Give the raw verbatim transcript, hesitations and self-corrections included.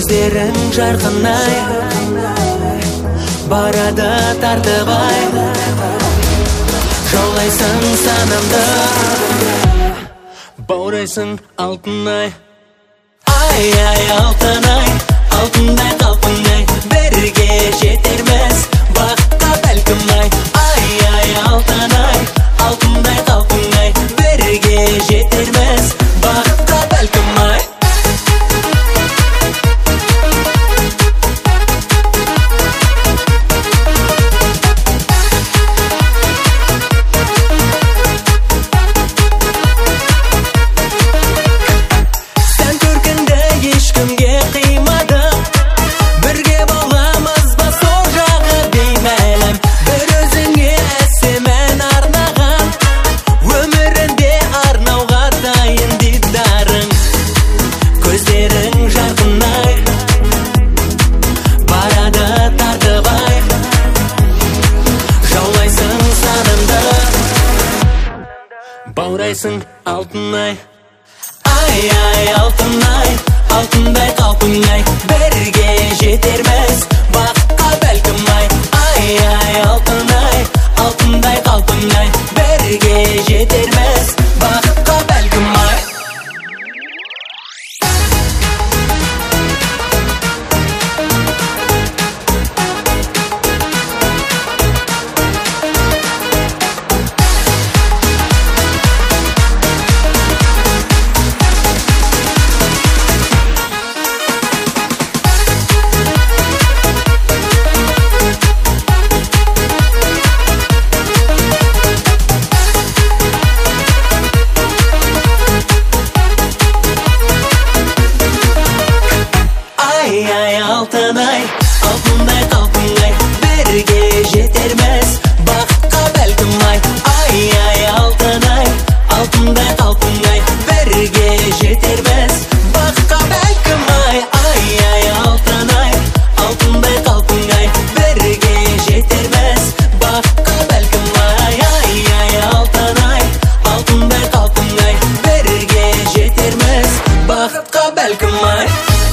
Көздерің жарқынай, барады тартып ай, жаулайсың санамды, баурайсың алтынай. Ай, ай, алтынай, алтындай қалпыңай, бірге жетерміз бақытқа бәлкім ай. Ай, ай, алтынай, алтындай қалпыңай, бірге жетерміз бақытқа бәлкім ай. Баурайсың алтынай. Ай, ай, алтынай, алтындай қалпыңай, бірге жетерміз бақытқа бәлкім ай. Ай, ай, алтынай, алтындай қалпыңай, бірге жетерміз бақытқа бәлкім ай. Алтынай, алтындай қалпыңай, бірге жетерміз бақытқа бәлкім ай. Ай, ай, алтынай, алтындай қалпыңай, бірге жетерміз бақытқа бәлкім ай. Ай, ай, алтынай, алтындай қалпыңай, бірге жетерміз бақытқа бәлкім ай. Ай, ай, алтынай, алтындай қалпыңай, бірге жетерміз бақытқа бәлкім ай.